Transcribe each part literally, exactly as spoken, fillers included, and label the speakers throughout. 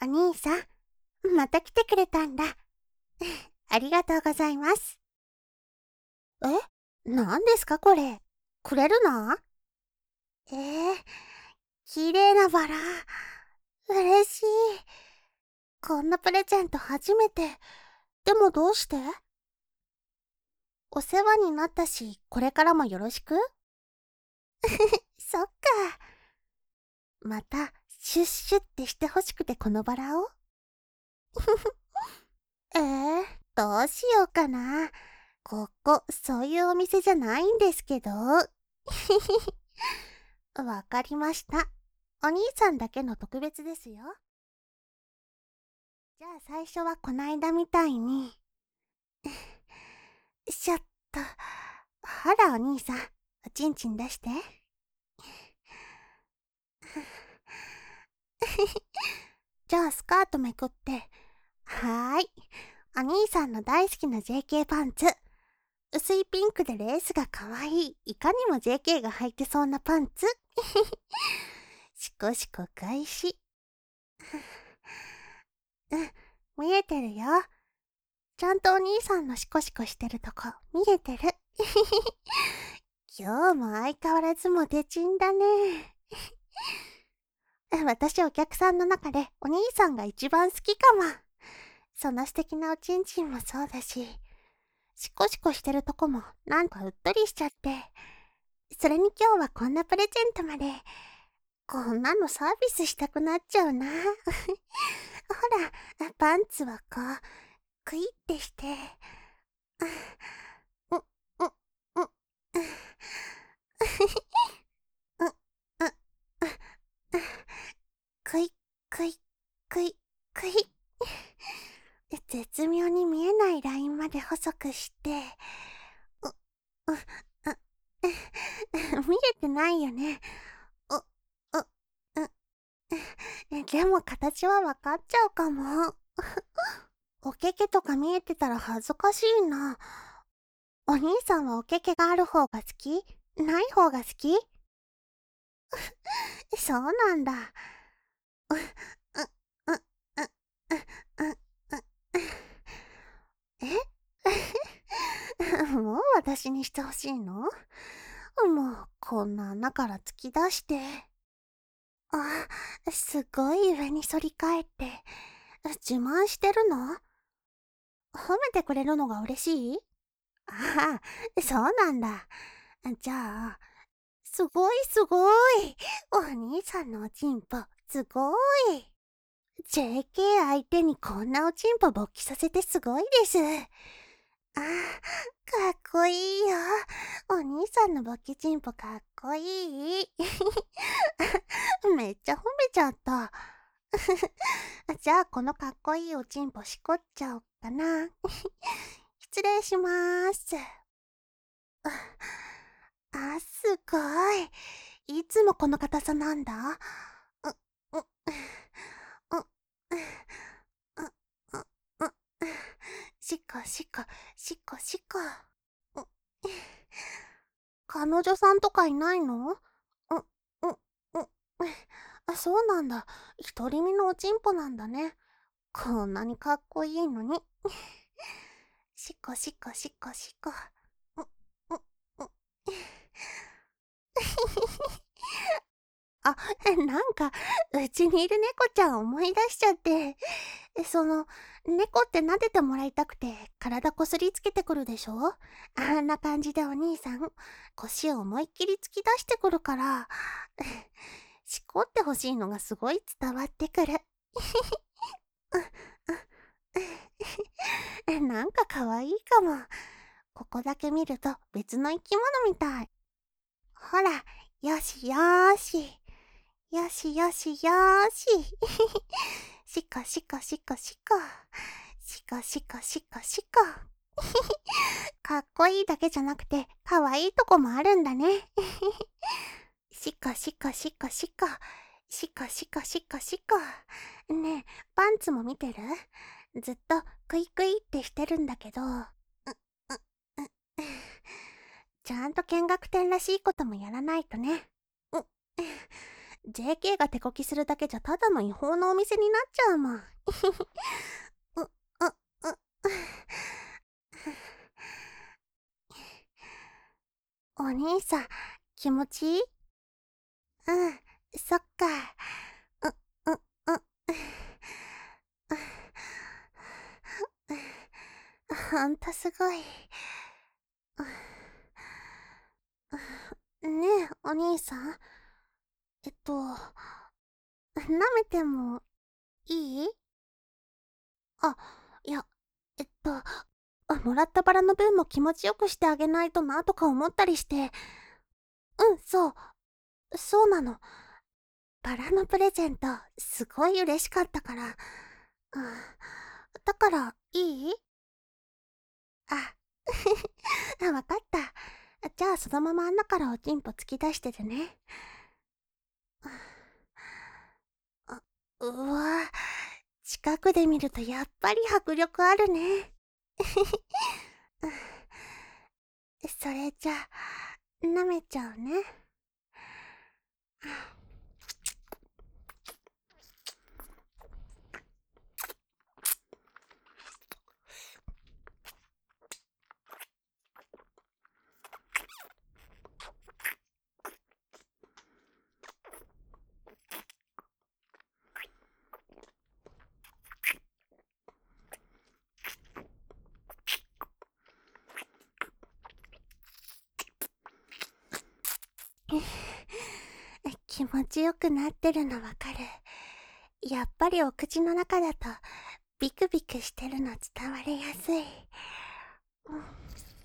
Speaker 1: お兄さん、また来てくれたんだ。ありがとうございます。え、何ですかこれ。くれるの？えー、綺麗なバラ。嬉しい。こんなプレゼント初めて。でもどうして？お世話になったし、これからもよろしく。そっか。また、シュッシュってしてほしくてこのバラを。えー、どうしようかな。ここ、そういうお店じゃないんですけど。わかりました。お兄さんだけの特別ですよ。じゃあ最初はこないだみたいに。しょっと。ほらお兄さん、おちんちん出して。じゃあスカートめくって。はーい。お兄さんの大好きな ジェーケー パンツ。薄いピンクでレースが可愛い。いかにも ジェーケー が履いてそうなパンツ。しこしこ返し。うん、見えてるよ。ちゃんとお兄さんのシコシコしてるとこ見えてる。今日も相変わらずモテチンだね。私お客さんの中でお兄さんが一番好きかも。その素敵なおちんちんもそうだし、シコシコしてるとこもなんかうっとりしちゃって。それに今日はこんなプレゼントまで。こんなのサービスしたくなっちゃうな。ほら、パンツはこう、クイってして。う、う、う、う、う、う、クイ、クイ、クイ、クイ。絶妙に見えないラインまで細くして。う、う、う、見えてないよね。う、う、う、でも形はわかっちゃうかも。おけけとか見えてたら恥ずかしいな。お兄さんはおけけがある方が好き？ない方が好き？そうなんだ。う、う、う、う、う、う、う、えもう私にしてほしいの？もう、こんな穴から突き出して。あ、すごい上に反り返って。自慢してるの？褒めてくれるのが嬉しい？ああ、そうなんだ。じゃあ、すごいすごい。お兄さんのおちんぽ、すごい。ジェーケー 相手にこんなおちんぽ勃起させてすごいです。ああ、かっこいいよ。お兄さんの勃起ちんぽかっこいい。めっちゃ褒めちゃった。じゃあこのかっこいいおちんぽしこっちゃおっかな。失礼しまーす。あ、すごい。いつもこの硬さなんだ？う、う、う、う、う、う、う、しこしこ、しこしこ。う、彼女さんとかいないの？う、う、う、あ、そうなんだ。独り身のおちんぽなんだね。こんなにかっこいいのに。しこしこしこしこ。う、う、う。あ、なんか、うちにいる猫ちゃん思い出しちゃって。その、猫って撫でてもらいたくて、体こすりつけてくるでしょ？あんな感じでお兄さん、腰を思いっきり突き出してくるから、しこってほしいのがすごい伝わってくる。なんか可愛いかも。ここだけ見ると別の生き物みたい。ほら、よしよーし。よしよしよーし。しこしこしこしこ。しこしこしこしこ。かっこいいだけじゃなくて、かわいいとこもあるんだね。しこしこしこしこ。しこしこしこしこ。ねえ、パンツも見てる？ずっとクイクイってしてるんだけど。う、う、う、ちゃんと見学展らしいこともやらないとね。う、 ジェーケー が手こきするだけじゃただの違法のお店になっちゃうもん。う、う、う、お兄さん、気持ちいい？うん、そっか。う、う、う、う、ほんとすごい。ねえ、お兄さん。えっと、舐めてもいい？あ、いや、えっと、あもらったバラの分も気持ちよくしてあげないとなとか思ったりして。うん、そう、そうなの。バラのプレゼント、すごい嬉しかったから。うん、だから、いい？あ、わかった。じゃあそのまま穴からおちんぽ突き出しててね。あ、うわ、近くで見るとやっぱり迫力あるね。それじゃあ、舐めちゃうね。気持ちよくなってるのわかる。やっぱりお口の中だとビクビクしてるの伝わりやすい。うん、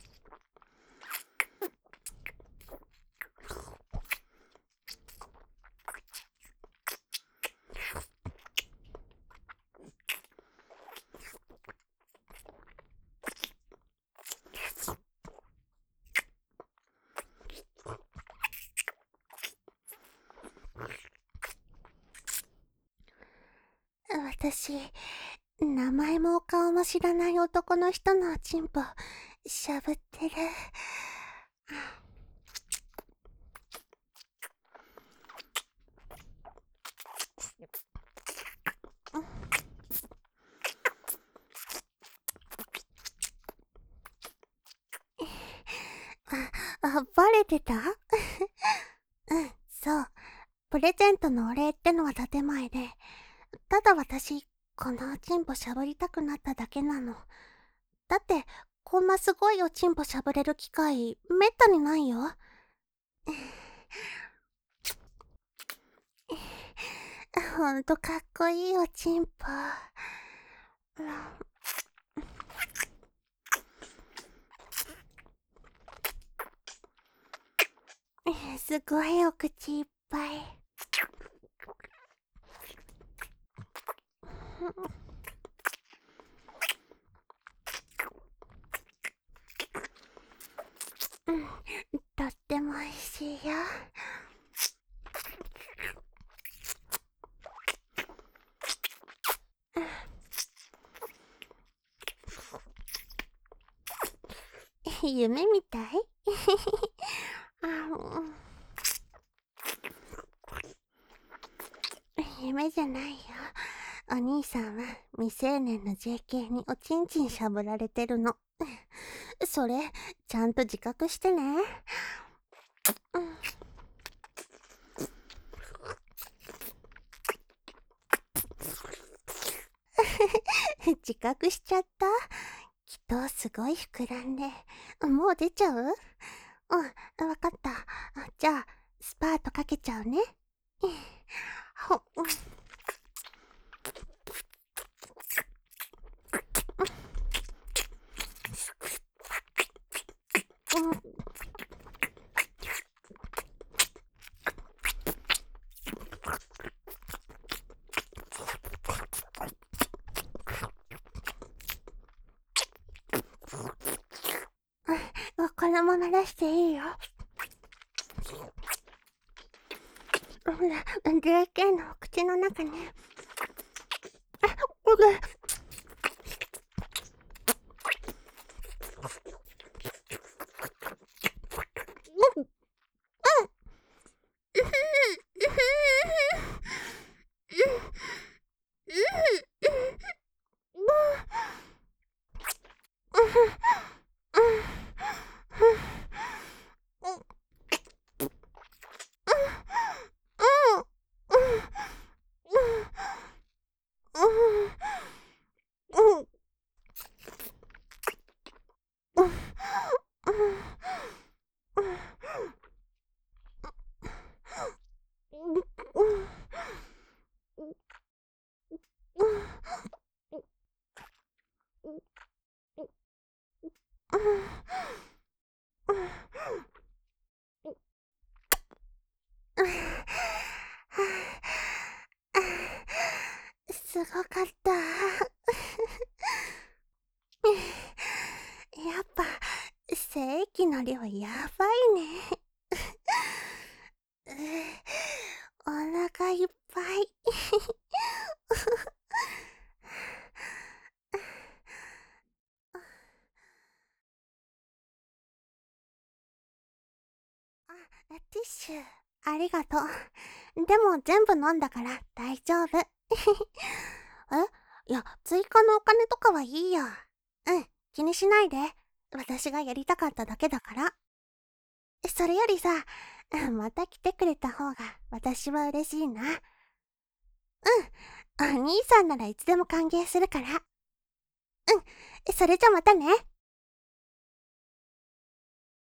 Speaker 1: 私、名前もお顔も知らない男の人のおちんぽ、しゃぶってる。あ、あ、バレてた？うん、そう。プレゼントのお礼ってのは建前で、ただ私、このおちんぽしゃぶりたくなっただけなの。だって、こんなすごいおちんぽしゃぶれる機会、めったにないよ。ほんとかっこいいおちんぽ。すごいお口いっぱい。うん、とっても美味しいよ。夢みたい？夢じゃないよ。お兄さんは未成年の ジェーケー におちんちんしゃぶられてるの。それ、ちゃんと自覚してね。自覚しちゃった？きっとすごい膨らんで。もう出ちゃう？うん、わかった。じゃあ、スパートかけちゃうね。ほ、うん。このまま出していいよ。ほら、ジェーケー の口の中に。あ、これ。 すごかった。やっぱ、精液の量やばいね。お腹いっぱい。あ、ティッシュ、ありがとう。でも全部飲んだから大丈夫。え、いや、追加のお金とかはいいよ。うん、気にしないで。私がやりたかっただけだから。それよりさ、また来てくれた方が私は嬉しいな。うん、お兄さんならいつでも歓迎するから。うん、それじゃまたね。